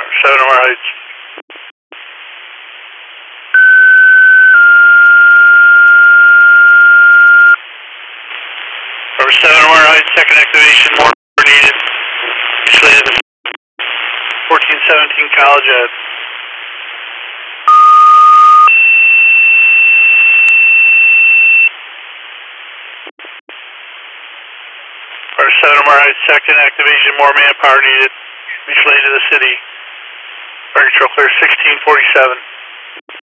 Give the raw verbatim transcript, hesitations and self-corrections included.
seven Omar Heights. Number seven Omar Heights, second activation, more needed. Usually the fourteen seventeen College Ave. Number seven Omar Heights, second activation, more manpower needed. Usually to the city. Target clear sixteen forty-seven.